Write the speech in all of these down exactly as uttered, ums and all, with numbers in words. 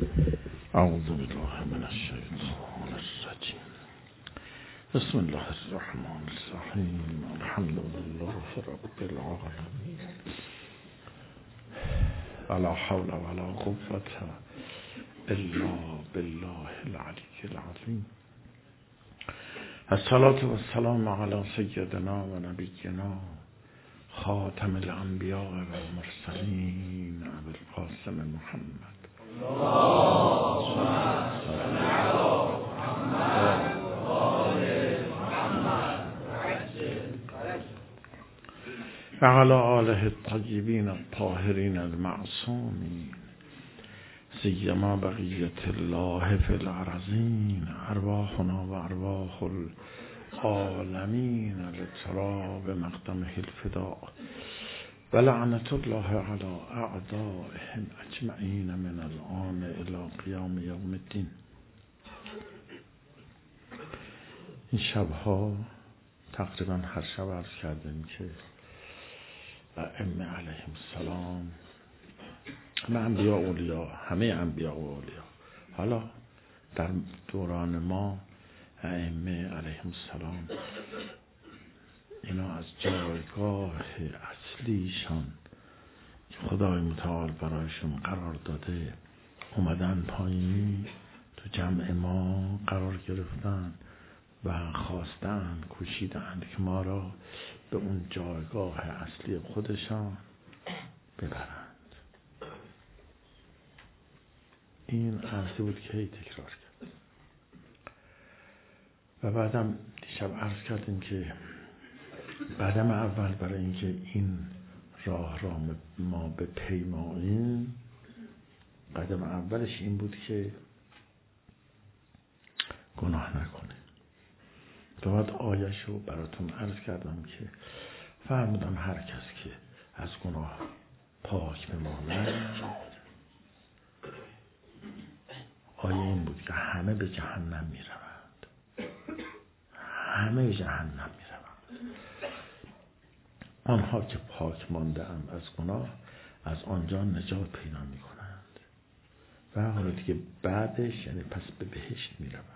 اعوذ بالله من الشیطان الرجیم. بسم الله الرحمن الرحیم. الحمد لله رب العالمین. ولا حول ولا قوة الا بالله العلی العظیم. الصلاة والسلام علی سیدنا و نبینا خاتم الانبیاء و المرسلین ابی القاسم محمد و علی آله الطیبین الطاهرین المعصومین سیما بقیة الله فی الارضین ارواحنا و ارواح العالمین لتراب مقدمه الفداء و لعنت الله علی اعدائهم اجمعین من الآن الی قیام یوم الدین. این شبها تقریبا هر شب عرض کردیم که ائمه علیهم السلام، همه انبیاء و اولیا، همه انبیاء و اولیا، حالا در دوران ما ائمه علیهم السلام، اینا از جایگاه اصلیشان که خدای متعال برایشون قرار داده اومدن پایین، تو جمع ما قرار گرفتن و خواستن، کوشیدن که ما را به اون جایگاه اصلی خودشان ببرند. این عرضی بود که هی تکرار کرد. و بعدم دیشب عرض کردیم که قدم اول برای اینکه این راه را ما به پیماییم، قدم اولش این بود که گناه نکنیم. تو بعد آیش رو براتون عرض کردم که فرمودم هر کس که از گناه پاک بماند، آیه این بود که همه به جهنم می روند، همه به جهنم می روند. آنها که پاک مانده اند از گناه از آنجا نجات پیدا می کنند و حالا دیگه بعدش یعنی پس به بهشت می روند.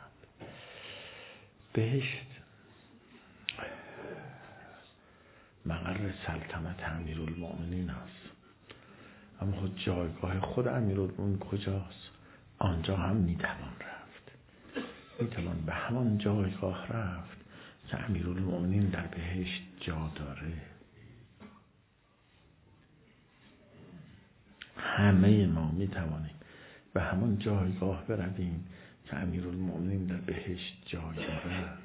بهشت مقر سلطنت امیرالمؤمنین است، اما خود جایگاه خود امیرالمؤمنین کجاست؟ آنجا هم میتوان رفت، میتوان به همان جایگاه رفت که امیرالمؤمنین در بهشت جا داره. همه ما میتوانیم به همان جایگاه برویم که امیرالمؤمنین در بهشت جای دارند.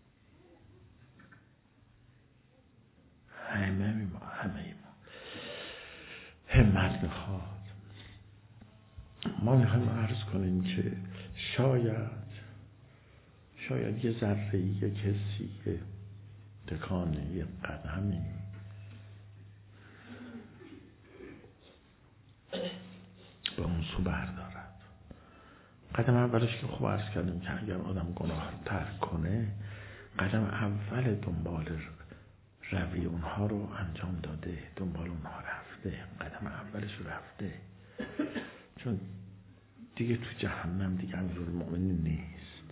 همه ما همه ما همت میخواد. ما میخوایم عرض کنیم که شاید شاید یه ذره، یه کسی، یه تکانه، یه قدمی به اون سو بردارد. قدم اولش که خوب عرض کردیم که اگر آدم گناه رو ترک کنه، قدم اول دنبال روی اونها رو انجام داده، دنبال اونها رفته، قدم اولش رو رفته، چون دیگه تو جهنم دیگه امیرالمؤمنین نیست،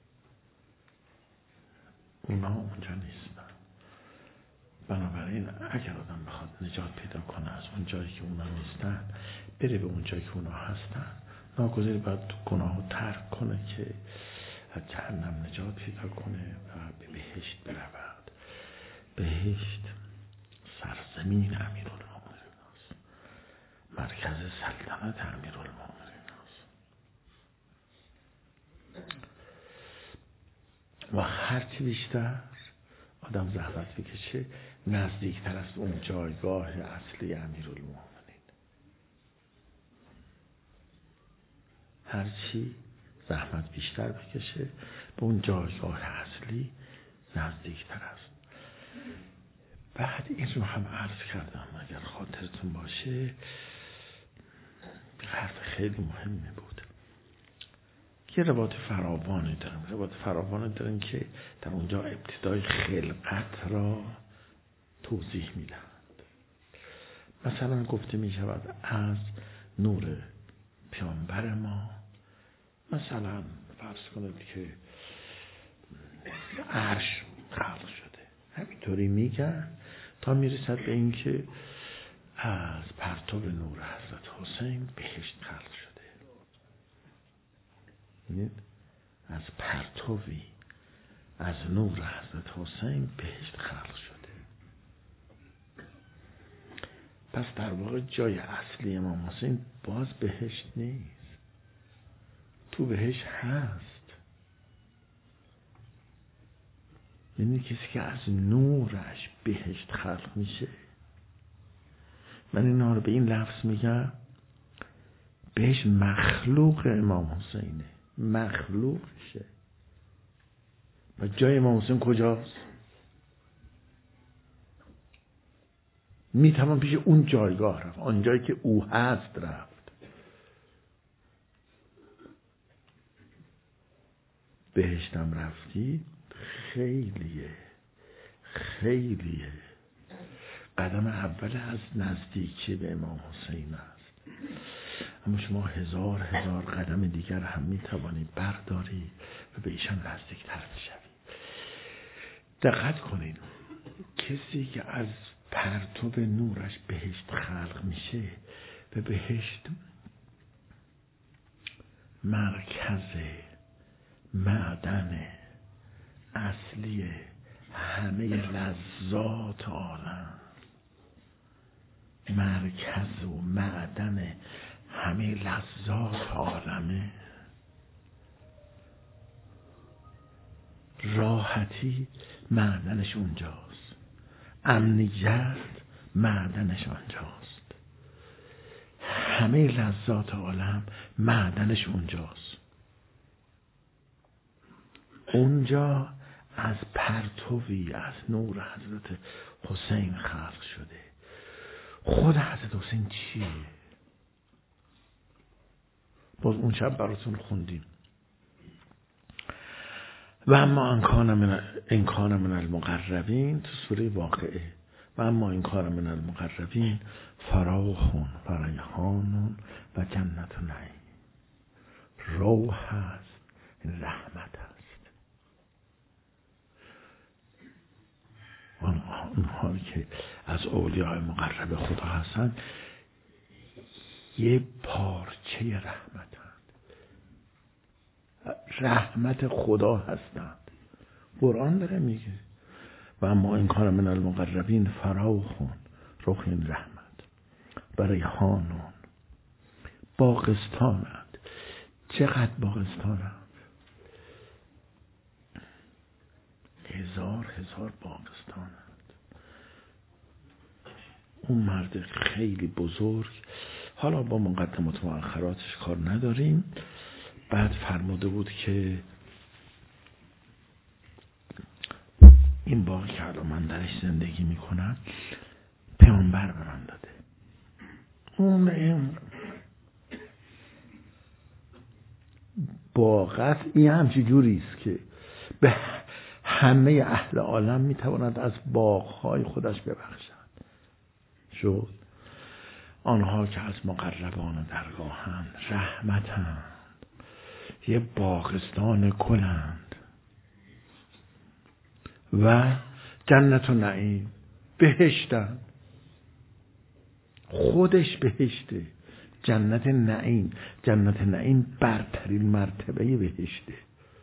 اونا اونجا نیستن. بنابراین اگر آدم بخواد نجات پیدا کنه از اون جایی که اونا نیستن، بره به اون جایی که اونا هستن، ناگزیر باید گناه رو ترک کنه که از جهنم نجات پیدا کنه و به بهشت برود. بهشت سرزمین امیرالمؤمنین است، مرکز سلطنت امیرالمؤمنین است و هرچی بیشتر آدم زحمت بکشه نزدیکتر است اون جایگاه اصلی امیرالمؤمنین. هرچی زحمت بیشتر بکشه به اون جایگاه اصلی نزدیکتر است. بعد این رو هم عرض کردم، اگر خاطرتون باشه، حرف خیلی مهمی بود. یه روایت فراوانی دارم، روایت فراوانی دارم که در اونجا ابتدای خلقت را توضیح میدهند. مثلا گفته می شود از نور پیامبر ما مثلا فرض کنید که عرش خلق شده، همینطوری میگن تا میرسد به این که از پرتو نور حضرت حسین بهشت خلق شده. ببینید از پرتوی از نور حضرت حسین بهشت خلق شده. پس در واقع جای اصلی امام حسین باز بهشت نیست، تو بهشت هست. یعنی کسی که از نورش بهشت خلق میشه. من اینا رو به این لفظ میگم بهش مخلوق امام حسینه، مخلوقشه. و جای امام حسین کجاست؟ میتوان پیش اون جایگاه رفت، آن جایی که او هست رفت. بهشتم رفتی خیلیه خیلیه قدم اول از نزدیکی به امام حسین است. اما شما هزار هزار قدم دیگر هم میتوانی برداری و به ایشان نزدیکتر بشوی. دقت کنید، کسی که از پرتو نورش بهشت خلق میشه، به بهشت مرکز معدن اصلی همه لذات عالم، مرکز و معدن همه لذات عالمه. راحتی معدنش اونجاست، امنیت معدنش اونجاست، همه لذات عالم معدنش اونجاست. اونجا از پرتوی از نور حضرت حسین خلق شده. خود حضرت حسین چیه؟ باز اون شب براتون خوندیم. و اما انکان من انکان من المقربین، تو سوره واقعه. و اما انکان من المقربین فراخون فریحانون و جنت نعیم. روح هست، رحمت هست. اونها که از اولیاء مقرب خدا هستن یه پارچه رحمت هست، رحمت خدا هستند. قرآن داره میگه و اما این کار من المقربین فراخون روح این رحمت و ریحانون، باغستانند. چقدر باغستانند؟ هزار هزار باغستانند. اون مرد خیلی بزرگ، حالا با مقدمات و مؤخراتش کار نداریم، بعد فرموده بود که این باغ که الان من درش زندگی میکنم پیامبر به من داده. اون این باغت این همچی جوریست که به همه اهل عالم میتواند از باغهای خودش ببخشد. شد آنها که از مقربان درگاهند رحمتند، یه باغستان کلند و جنت و نعیم، بهشتن. خودش بهشته، جنت نعیم. جنت نعیم برترین مرتبه بهشته.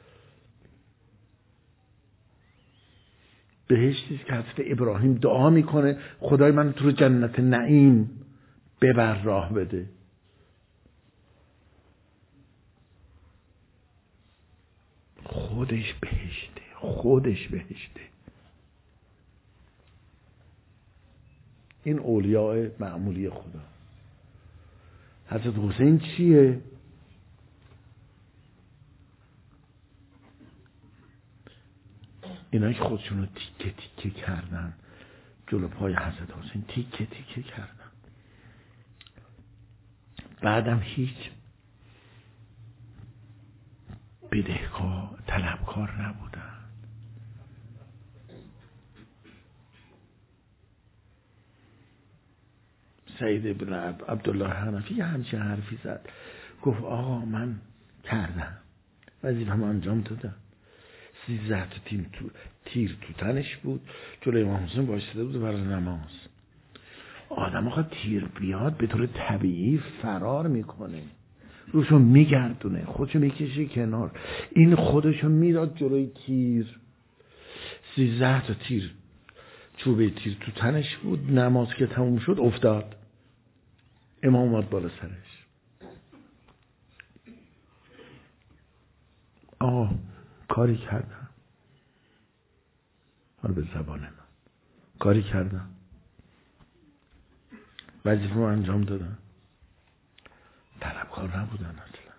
بهشتی که حضرت ابراهیم دعا میکنه خدای من تو رو جنت نعیم ببر، راه بده. خودش بهشته، خودش بهشته. این اولیاء معمولی خدا. حضرت حسین چیه؟ اینا که خودشون رو تیکه تیکه کردن جلو پای حضرت حسین، تیکه تیکه کردن. بعدم هیچ بدهکار طلبکار نبودن. سید ابن عبدالله حنفی همچین حرفی زد، گفت آقا من کردم، وظیفه‌مو انجام دادم. سیزده تا تیر تو تیر تو تنش بود، جلوی امام حسین وایساده بود برای نماز. آدم آقا تیر بیاد به طور طبیعی فرار میکنه، روشو میگردونه، خودشو میکشه کنار. این خودشو میداد جلوی تیر. سیزده تا تیر چوبه تیر تو تنش بود. نماز که تموم شد افتاد، امام اومد بالا سرش. آقا کاری کردم، حالا به زبان من کاری کردم، وظیفه رو انجام دادم. طلبکار نبودن اصلا.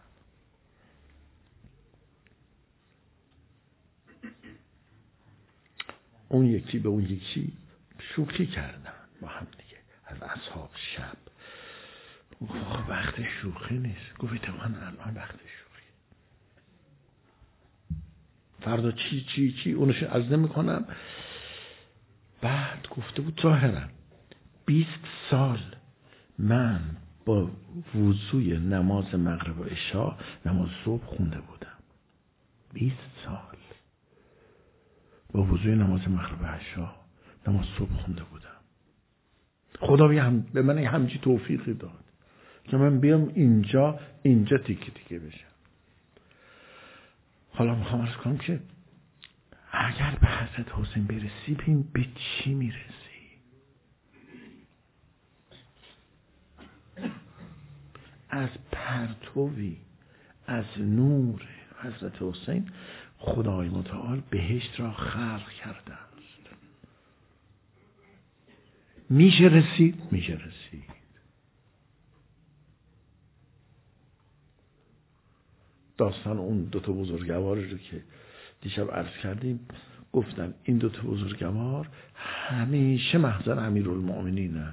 اون یکی به اون یکی شوخی کردن با هم دیگه از اصحاب شب. وقت شوخی نیست. گفت من الان وقت شوخی، فردا چی چی چی اونش از نمی کنم. بعد گفته بود ظاهرا بیست سال من با وضوی نماز مغرب و عشاء نماز صبح خونده بودم. بیست سال با وضوی نماز مغرب و عشاء نماز صبح خونده بودم. خدا به من همچی توفیقی داد که من بیام اینجا اینجا تیکه تیکه بشم. حالا میخوام عرض کنم که اگر به حضرت حسین برسی ببین به چی میرسی. از پرتوی از نور حضرت حسین خدای متعال بهشت را خلق کرده است. میشه رسید؟ میشه رسید. داستان اون دوتا بزرگواری رو که دیشب عرض کردیم گفتم، این دوتا بزرگوار همیشه محضر امیرالمؤمنینه،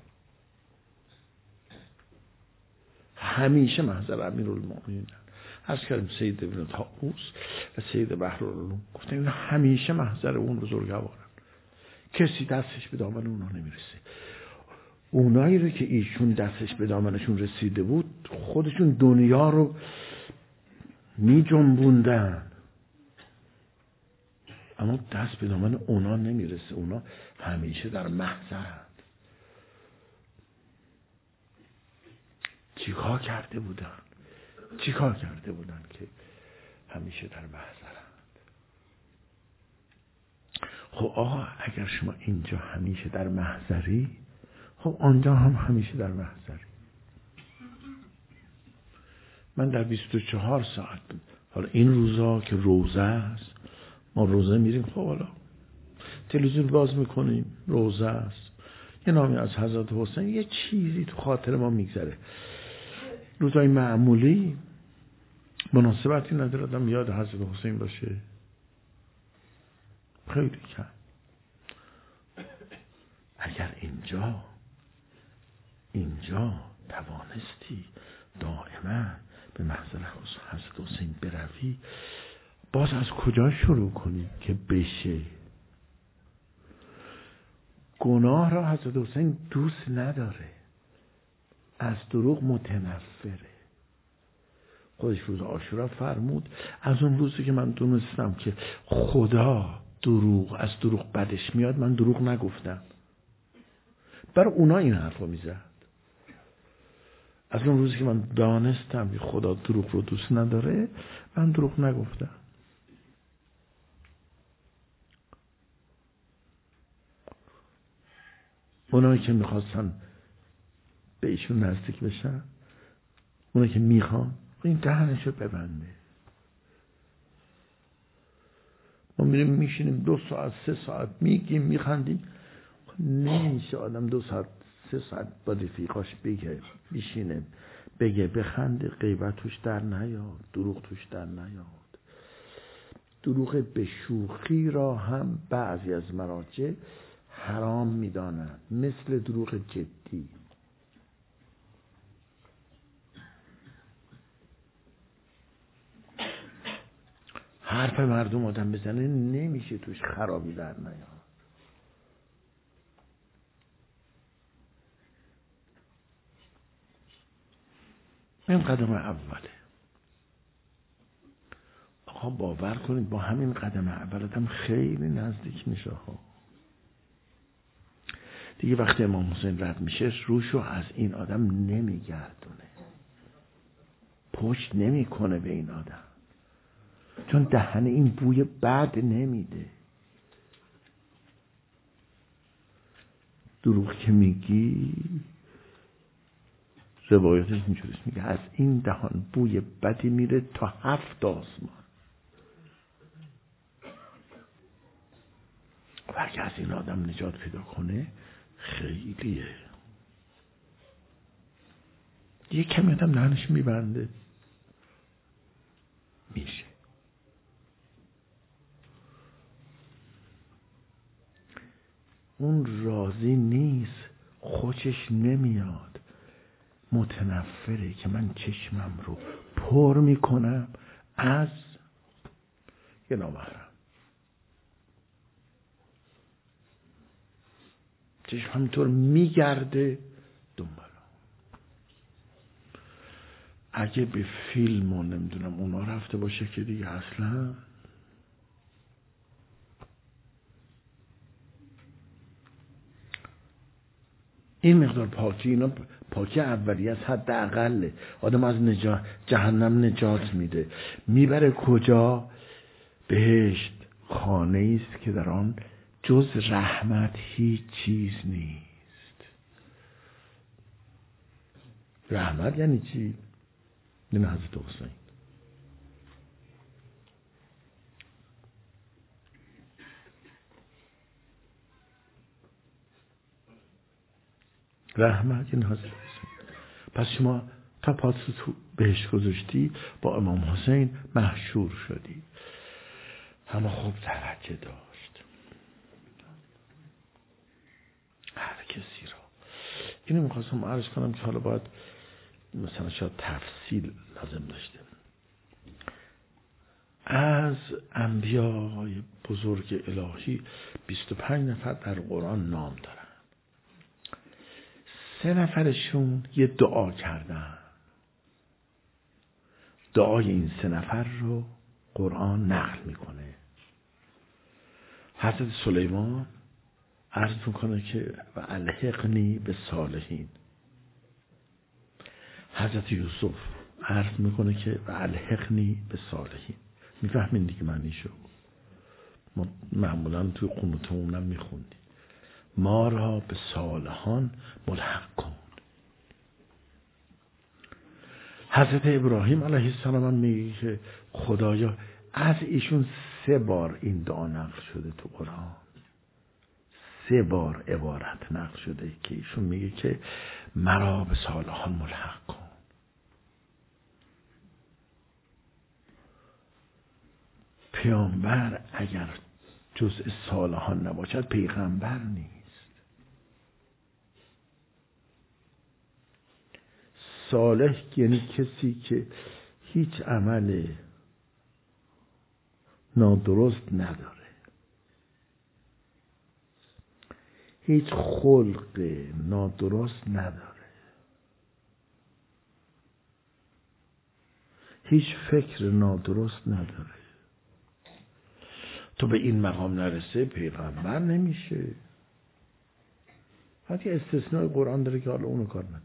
همیشه محضر امیرالمؤمنینه. عرض کردیم سید ابن طاووس و سید بحرالعلوم، گفتم این همیشه محضر اون بزرگوارن، کسی دستش به دامن اونا نمیرسه. اونایی رو که ایشون دستش به دامنشون رسیده بود خودشون دنیا رو می جنبوندن، اما دست به دامن اونا نمیرسه. اونا همیشه در محضرند. چیکار کرده بودن؟ چیکار کرده بودن که همیشه در محضرند؟ خب آقا اگر شما اینجا همیشه در محضری، خب آنجا هم همیشه در محضری. من در بیست و چهار ساعت، حالا این روزا که روزه است، ما روزه میریم، خب حالا تلویزیون باز میکنیم، روزه است، یه نامی از حضرت حسین، یه چیزی تو خاطر ما میگذره. روزای معمولی مناسبتی نداره آدم یاد حضرت حسین باشه. خیلی کم. اگر اینجا اینجا توانستی دائما به محضر حضرت حسین بروی، باز از کجا شروع کنی که بشه؟ گناه را حضرت حسین دوست نداره، از دروغ متنفره. خودش روز عاشورا فرمود از اون روزی که من دونستم که خدا دروغ از دروغ بدش میاد، من دروغ نگفتم. برای اونا این حرفا میزد. از اون روزی که من دانستم که خدا دروغ رو دوست نداره، من دروغ نگفتم. اونایی که میخواستن به ایشون نزدیک بشن، اونایی که میخوان، این دهنشو ببنده. ما میریم میشینیم دو ساعت سه ساعت میگیم میخندیم، نمیشه آدم دو ساعت سه ساعت با رفیقاش بگه بشینه بگه بخنده، غیبت توش در نیاد، دروغ توش در نیاد. دروغ به شوخی را هم بعضی از مراجع حرام میدانند، مثل دروغ جدی. حرف مردم آدم بزنه نمیشه توش خرابی در نیاد. این قدم اوله. آقا باور کنید با همین قدم اول هم خیلی نزدیک میشه ها. دیگه وقتی امام حسین رد میشه روشو از این آدم نمیگردونه، پشت نمیکنه به این آدم، چون دهن این بوی بد نمیده. دروغ که میگی، روایتش اینجوریست، میگه از این دهان بوی بدی میره تا هفت آسمان. و اگه از این آدم نجات پیدا کنه خیلیه. یه کمی آدم دهنش میبنده میشه. اون راضی نیست، خوشش نمیاد، متنفره که من چشمم رو پر میکنم از یه نامحرم. چشم همینطور میگرده دنبالم. اگه به فیلم و نمیدونم اونا رفته باشه که دیگه اصلا این مقدار پاکی، اینا پاکی اولیه از حد اقله. آدم از نجات جهنم نجات میده، میبره کجا؟ بهشت. خانه است که در آن جز رحمت هیچ چیز نیست. رحمت یعنی چی؟ این حضرت حسین. رحمت یعنی حضرت حسین. پس شما تا پاتو تو بهش گذاشتی، با امام حسین محشور شدی. اما خوب توجه داشت هر کسی را. اینو میخواستم عرض کنم که حالا باید مثلا شاید تفصیل لازم داشته. از انبیاء بزرگ الهی بیست و پنج نفر در قرآن نام دارن. سه نفرشون یه دعا کردن. دعای این سه نفر رو قرآن نقل میکنه. حضرت سلیمان عرض میکنه که و الحقنی به صالحین. حضرت یوسف عرض میکنه که و الحقنی به صالحین. میفهمین دیگه معنیشو؟ ما معمولا توی قنوتمون هم میخوندیم ما را به صالحان ملحق کن. حضرت ابراهیم علیه السلام هم میگه که خدایا، از ایشون سه بار این دعا نقل شده تو قرآن. سه بار عبارت نقل شده که ایشون میگه که مرا به صالحان ملحق کن. پیامبر اگر جزء صالحان نباشد پیغمبر نیست. صالح یعنی کسی که هیچ عمل نادرست نداره، هیچ خلق نادرست نداره، هیچ فکر نادرست نداره. تو به این مقام نرسه پیغمبر نمیشه. حتی استثناء قرآن داره که حالا اونو کار نداره.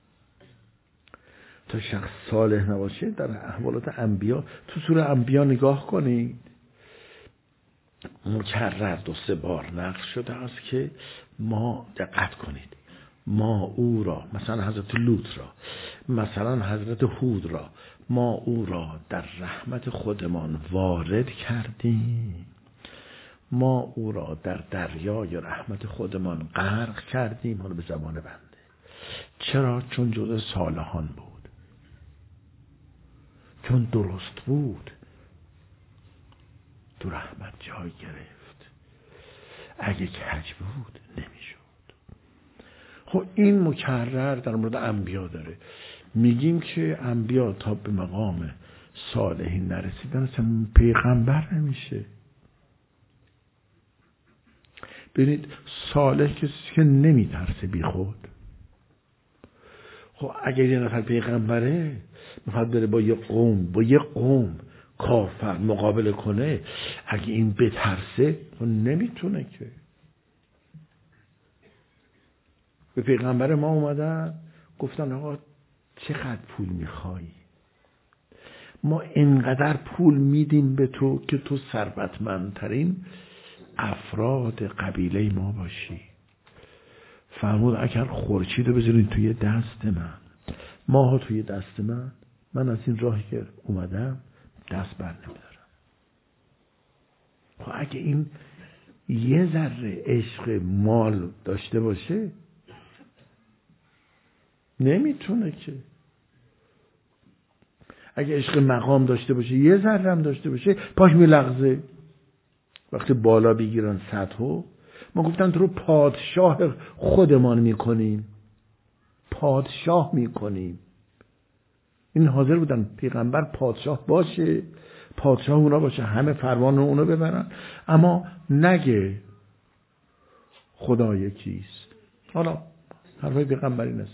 تا شخص صالح نباشه در احوالات انبیا، تو سوره انبیا نگاه کنید، مکرر دو سه بار نقل شده است که ما دقت کنید ما او را، مثلا حضرت لوط را، مثلا حضرت هود را، ما او را در رحمت خودمان وارد کردیم، ما او را در دریای رحمت خودمان غرق کردیم. حالا به زبان بنده چرا؟ چون جزء صالحان بود، چون درست بود، تو رحمت جای گرفت. اگه کج بود نمیشد. خب این مکرر در مورد انبیا داره. میگیم که انبیا تا به مقام صالحین نرسیدن اصلا پیغمبر نمیشه. ببینید صالح کسی که نمیترسه بی خود. خب اگر یه نفر پیغمبره میخواد بره با یه قوم با یه قوم کافر مقابله کنه، اگه این بترسه نمیتونه که. به پیغمبر ما اومدن گفتن آقا چقدر پول میخوایی؟ ما اینقدر پول میدیم به تو که تو ثروتمندترین افراد قبیله ما باشی. فرمود اگر خورشید رو بذارین توی دست من، ماها توی دست من، من از این راهی که اومدم دست بر نمیدارم. خب اگه این یه ذره عشق مال داشته باشه نمیتونه که. اگه عشق مقام داشته باشه، یه ذره هم داشته باشه، پاش میلغزه. وقتی بالا بگیرن سطحو، ما گفتن تو رو پادشاه خودمان میکنیم، پادشاه میکنیم. این حاضر بودن پیغمبر پادشاه باشه، پادشاه اونا باشه، همه فرمان اونو ببرن، اما نگه خدا یکیست. حالا حرفای پیغمبری نزن.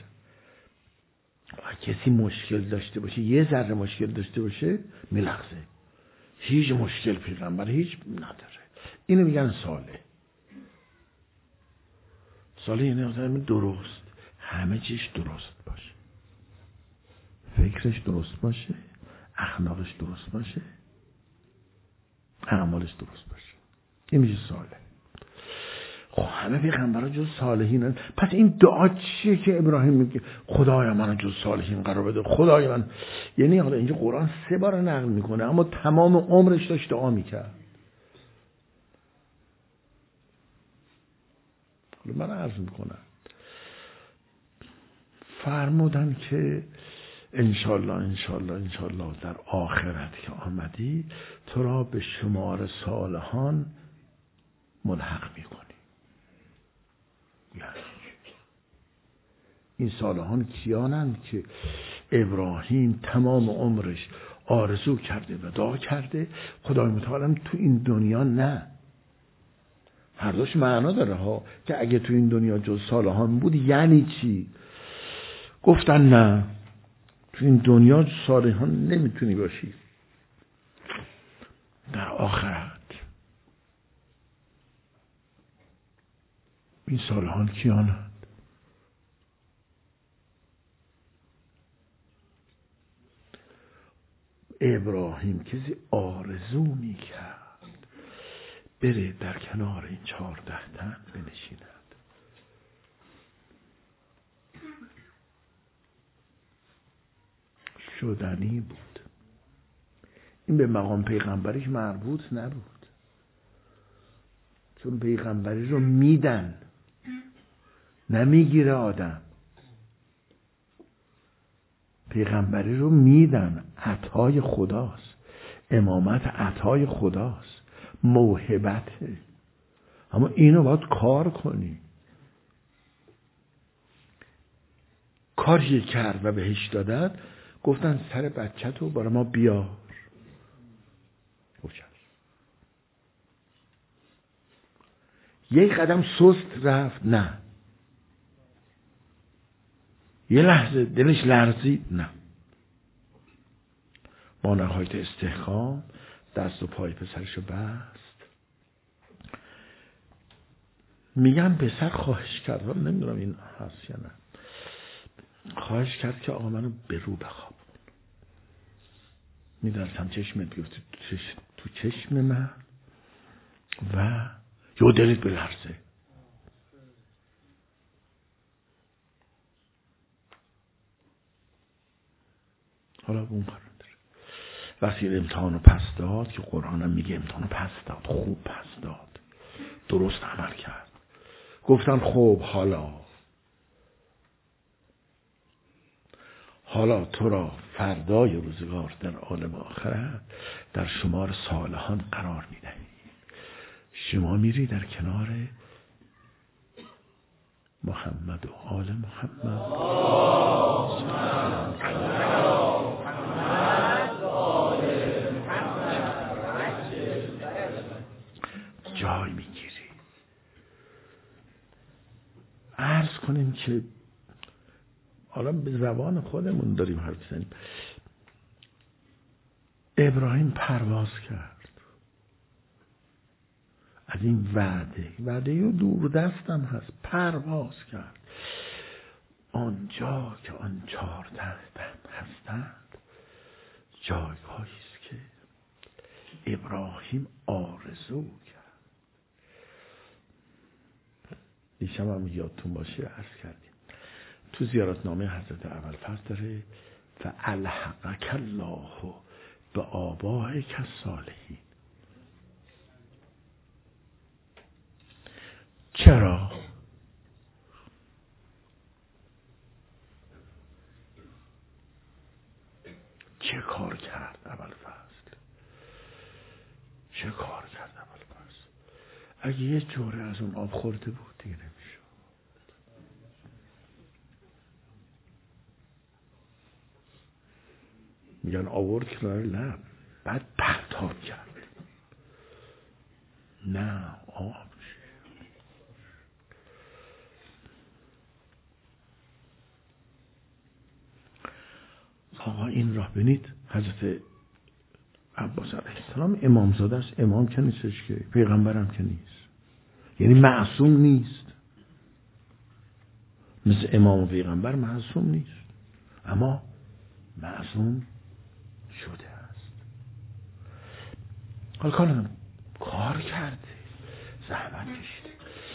کسی مشکل داشته باشه، یه ذره مشکل داشته باشه میلغزه. هیچ مشکل پیغمبر هیچ نداره. اینو میگن صالح. صالح یعنی آدم درست، همه چیش درست باشه، فکرش درست باشه، اخلاقش درست باشه، اعمالش درست باشه. این میشه صالح. خب همه پیغمبران جز صالحین هست. پس این دعا چیه که ابراهیم میگه خدایا منو جز صالحین قرار بده، خدای من؟ یعنی حالا اینجا قرآن سه بار نقل میکنه، اما تمام عمرش داشت دعا میکرد. حالا من عرض میکنم فرمودن که انشالله انشالله انشالله در آخرت که آمدی تو را به شمار صالحان ملحق میکنی. یعنی این صالحان کیانند که ابراهیم تمام عمرش آرزو کرده و دعا کرده خدای متعال تو این دنیا نه. هر دوش معنا داره ها، که اگه تو این دنیا جز صالحان بود یعنی چی؟ گفتن نه، تو این دنیا جز صالحان نمیتونی باشی، در آخرت. این صالحان کیانند؟ ابراهیم کسی آرزو میکرد بره در کنار این چهارده تن بنشیند. شدنی بود. این به مقام پیغمبریش مربوط نبود، چون پیغمبری رو میدن، نمیگیره آدم. پیغمبری رو میدن، عطای خداست، امامت عطای خداست، موهبته، اما اینو باید کار کنی. کاری کرد و بهش دادن، گفتن سر بچه تو برای ما بیار. یک قدم سست رفت؟ نه. یه لحظه دلش لرزید؟ نه. با نهایت استحکام دست و پای پسرشو بست. میگم پسر خواهش کرد، نمیدونم این هست یا نه، خواهش کرد که آقا منو به رو بخواب. میدرسم چشمت بیفته تو چشم من و یه دلت بلرزه. حالا اون قرار داره. وقتی امتحانو پس داد، که قرآن هم میگه امتحانو پس داد، خوب پس داد، درست عمل کرد، گفتن خب حالا حالا تو را فردای روزگار در عالم آخرت در شمار صالحان قرار میدهیم. شما میری در کنار محمد و آل محمد جای میگیری. عرض کنیم که حالا به زبان خودمون داریم حرف بزنیم. ابراهیم پرواز کرد از این وعده، وعده یه دور دستم هست، پرواز کرد آنجا که آن چهارده هستند، جایگاهی است که ابراهیم آرزو کرد. دیشب هم یادتون باشه عرض کردیم تو زیارتنامه حضرت ابوالفضل داره فالحقک الله به آبائک الصالحین. چرا؟ چه کار کرد ابوالفضل؟ چه کار کرد ابوالفضل؟ اگه یه جوره از اون آب خورده بود دیگه نمیشد. میگن آورد کنار لب، بعد پرتاب کرد. نه آب آقا این راه بینید. حضرت عباس علیه السلام امامزاده است، امام که نیستش که، پیغمبرم که نیست، یعنی معصوم نیست، مثل امام و پیغمبر معصوم نیست، اما معصوم شده است. حالا کار کار کرده، زحمت کشیده.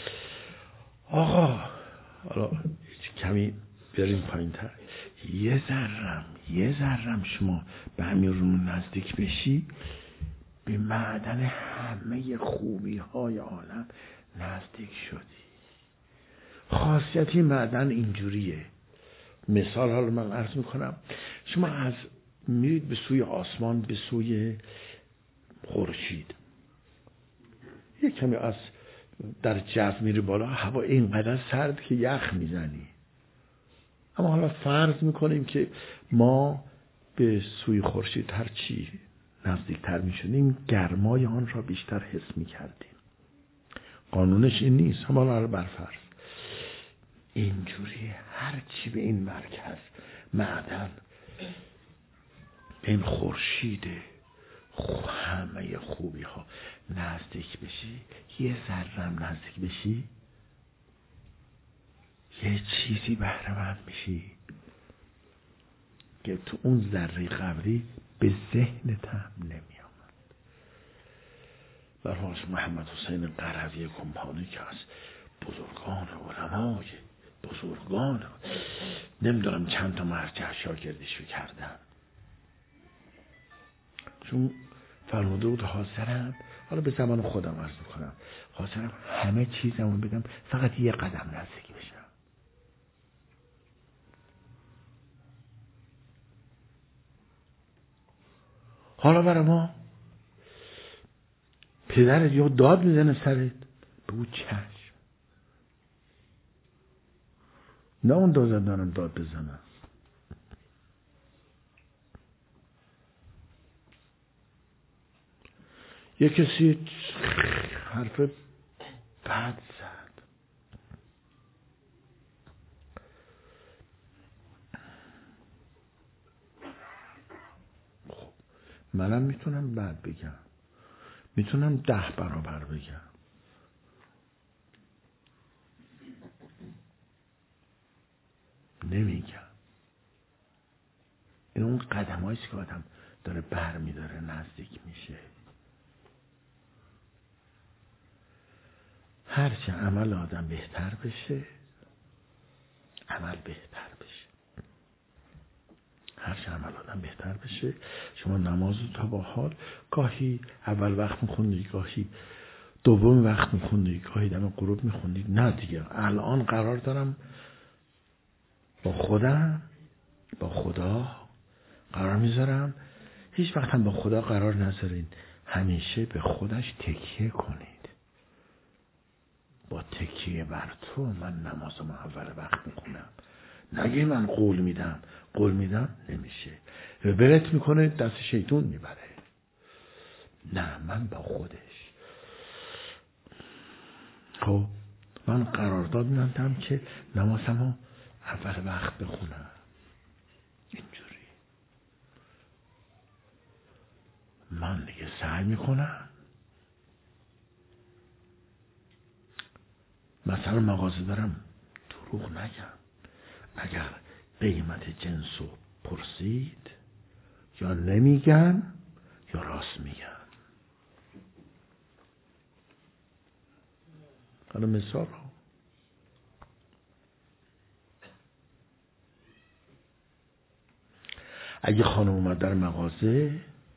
آقا حالا کمی بریم پایین تر، یه ذرم یه ذرم شما به امیرالمومنین نزدیک بشی، به معدن همه خوبی های عالم نزدیک شدی. خاصیتی معدن اینجوریه. مثال حالا من عرض میکنم، شما از میرید به سوی آسمان، به سوی خورشید، یه کمی از در جو میری بالا، هوا اینقدر سرد که یخ میزنی. اما حالا فرض میکنیم که ما به سوی خورشید هر چی نزدیکتر میشدیم گرمای آن را بیشتر حس میکردیم. قانونش این نیست، اما حالا برفرض اینجوری هر چی به این مرکز معدن، این خورشید همه خوبی ها نزدیک بشی، یه ذرم نزدیک بشی، یه چیزی بهره مند میشی که تو اون ذره قبلی به ذهنت هم نمی آمد. برای محمد حسین قروی کمپانی که از بزرگان علمای بزرگان، نمیدونم چند تا مرجع شاگردشو کردن، چون فرموده بود حاضرم، حالا به زمان خودم عرض میکنم، حاضرم همه چیزمو بدم فقط یه قدم نزدیک بشم. حالا برای ما پدرت یا داد میزنه سرت، بگو چشم، نه اون دازد دارم داد بزنم. یه کسی حرف بد زد، خب منم میتونم بد بگم، میتونم ده برابر بگم، نمیگم. این اون قدم هاییست که آدم داره بر میداره، نزدیک میشه. هرچه عمل آدم بهتر بشه، عمل بهتر بشه، هرچه عمل آدم بهتر بشه. شما نماز رو تا با حال گاهی اول وقت میخوندی، گاهی دوم وقت میخوندی، گاهی دم غروب میخوندی. نه دیگه الان قرار دارم با خودم، با خدا قرار میذارم. هیچ وقت هم با خدا قرار نذارین، همیشه به خودش تکیه کنید. با تکیه بر تو من نمازم اول وقت میخونم. نگه من قول میدم، قول میدم نمیشه، برت میکنه دست شیطون میبره. نه، من با خودش. خب من قرارداد میدم که نمازمو اول وقت بخونم. اینجوری من دیگه سعی میکنم مثلا مغازه دارم دروغ نگم. اگر قیمت جنس رو پرسید یا نمیگن یا راست میگن. حالا مثال ها اگه خانم اومد در مغازه،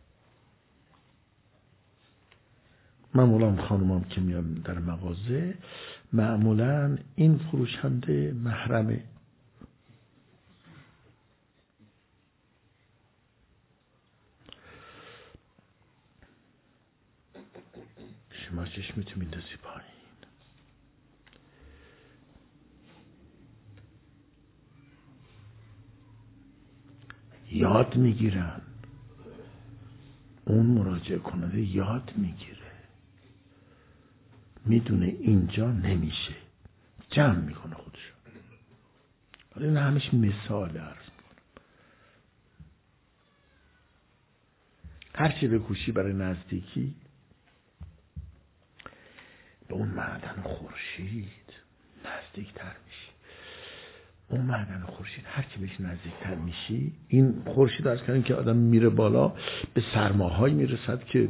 معمولا خانومام که میان در مغازه معمولا این فروشنده محرمه، شما چشمتو میندازی پایین، یاد میگیرن، اون مراجعه کننده یاد میگیره، میدونه اینجا نمیشه، جمع میکنه خودشو. حالا این همش مثال عرض میکنم. هرچی بکوشی برای نزدیکی به اون معدن خورشید نزدیکتر میشی. اون معدن خورشید هرچی بهش نزدیکتر میشی، این خورشید از کردن که آدم میره بالا به سرماهایی میرسد که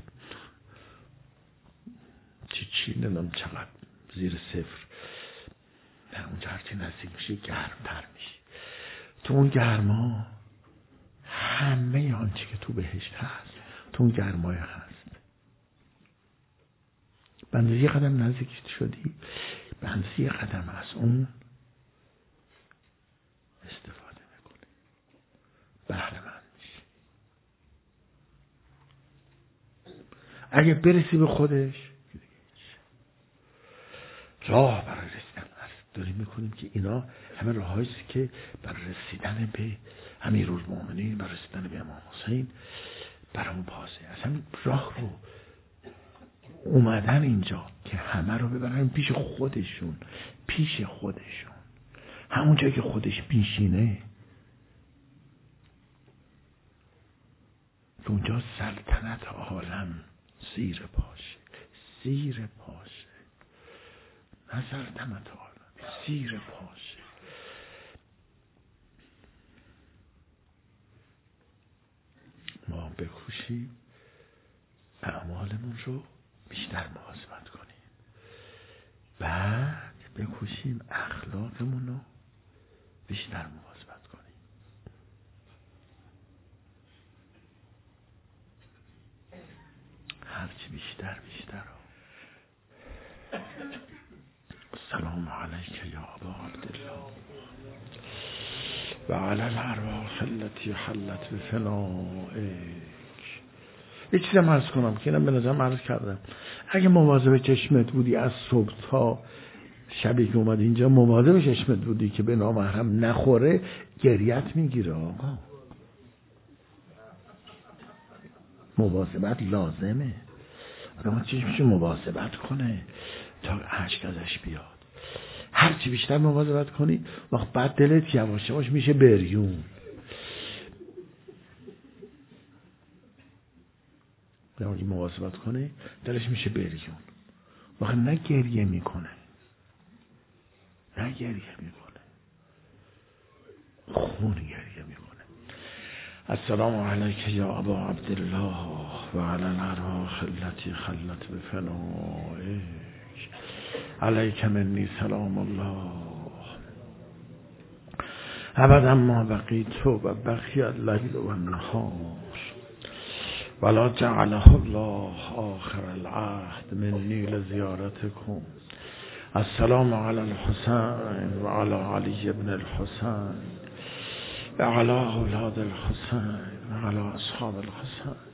چی چی نمیدونم چقدر زیر صفر. نه اونجا هرچی نزدیک میشی گرمتر میشی. تو اون گرما همه آنچه که تو بهشت هست تو اون گرمای هست. به اندازه یه قدم نزدیک شدی، به اندازه یه قدم از اون استفاده میکنی، بهره مند میشی. اگه برسی به خودش، راه برای رسیدن داریم میکنیم که اینا همه راهاییست که برای رسیدن به امیرالمومنین، برای رسیدن به امام حسین برامون بازه. اصلا راه رو اومدن اینجا که همه رو ببرن پیش خودشون، پیش خودشون، همون جایی که خودش میشینه، که اونجا سلطنت عالم زیر پاشه، زیر پاشه، نه سلطنت عالم زیر پاشه. ما بکوشیم اعمالمون رو بیشتر مواظبت کنیم، بعد بکوشیم اخلاقمون رو بیشتر مواظبت کنیم. هرچی بیشتر بیشتر رو. السلام علیک یا ابا عبدالله و علی الارواح التي حلت بفنائک. یه چیزم عرض کنم که اینم به نظرم عرض کردم، اگه مواظب چشمت بودی از صبح تا شبی که اومد اینجا، مواظب چشمت بودی که به نامحرم نخوره، گریت میگیره آقا. مواظبت لازمه، آدم چشمشو مواظبت کنه تا اشک ازش بیاد. هرچی بیشتر مواظبت کنی وقت بعد دلت یواش یواش میشه بریون. اگه مواظبت کنه دلش میشه بریون، وقت نه گریه میکنه، نه گریه میکنه، خون گریه میکنه. السلام علیک یا ابا عبدالله و علی الارواح التي خلت بفنائک. علیک منی سلام الله ابدا ما بقیت و بقی اللیل و النهار ولا جعله الله آخر العهد منی لزیارتکم. السلام علی الحسین و علی علی ابن الحسین و علی اولاد الحسین و علی اصحاب الحسین.